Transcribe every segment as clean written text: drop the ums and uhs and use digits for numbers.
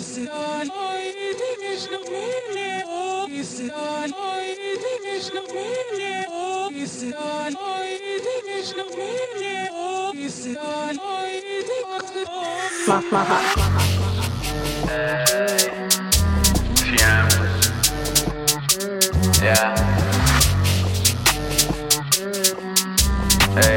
Yeah. Hey.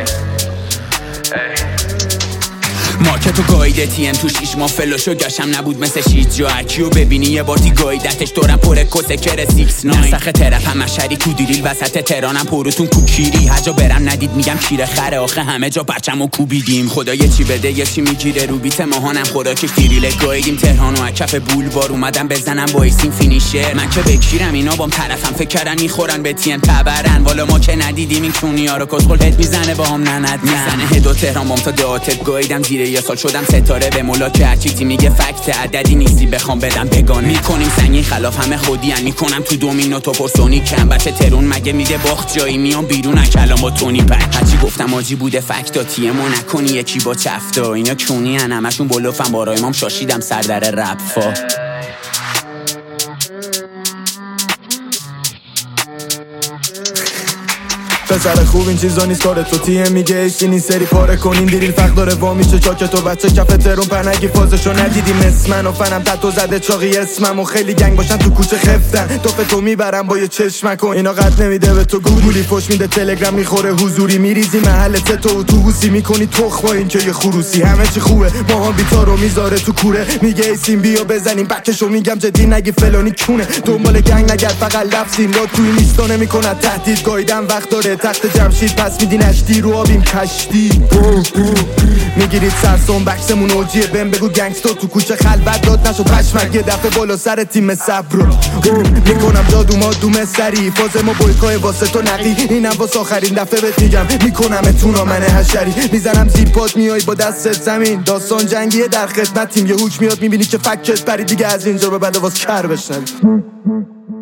مارکتو گایده تیم تو 6 ماه فلاشو گشم نبود مثل 6 جا هرکیو ببینی یه بارتی گایدتش دورم پر کسکر 6 نسخ ترپ هم مشری تو دیریل وسط تهرانم پروتون کوکیری هر جا برم ندید میگم کیره خره آخه همه جا بچمو کوبیدیم خدا یه چی بده یه چی میگیره رو بیت ماهانم خوراکش دیریل گایدیم تهرانو از کف بولوار اومدم بزنم با ایسیم فینیشر من که بکیرم اینا بام طرفم فکر کردن میخورن به تیم تبرن والا ما که ندیدیم این چونیا رو کسخل هد میزنه باهم نند میزنه هدو تهران بام تا دهات گایدم زیر یه سال شدم ستاره به ملاک هرچی تی میگه فکت عددی نیستی بخوام بدم بگانه میکنیم سنگین خلاف همه خودی ان میکنم تو دومینو تو پرسونی کم بچه ترون مگه میده باخت جایی میام بیرون کلام با تونی پک هرچی گفتم آجی بوده فکتا تیمو نکنی یکی با چفتا اینا کونی ان همشون بلوفم بارای مام شاشیدم سر در رپ فا پسر خوب این چیزا نیست کار تو تیم میگه ایشین این سری پاره کنین دیریل فقر داره وا میشه چاک تو بچه کف ترون پنگی فازشو ندیدیم اسمن و فنم تتو زده چاقی اسمم و خیلی گنگ باشن تو کوچه خفتن تو میبرم با یه چشمک و اینا قد نمیده به تو گوگلی فوش میده تلگرام میخوره حضوری میریزی محل تو اتوبوسی میکنی تخ با این که یه خروسی همه چی خوبه ماها بیتا رو میذاره تو کوره میگه ایسیم بیا بزنیم بکشو میگم جدی نگی فلانی کونه دنبال گنگ نگرد فقط لفظیم را توی نیستا نمیکنه تهدید گایدم وقت داره تخت جمشید پس میدین اشتی رو آبیم کشتی میگیرید سرسون بکسمون اوجیه بهم بگو گنگستر تو کوچه خلوت داد نشو پشمک یه دفعه بالا سر تیم صبر میکنم جادو مادوم سری فاز ما بویکای واسه تو نقی اینم واسه آخرین دفعه بهت میگم میکنم اتونا من حشری میزنم زیر پات میای با دستت زمین داستان جنگیه در خدمتیم یه هوک میاد میبینی که فکت پری دیگه از اینجا به بعد واس کر بشنوی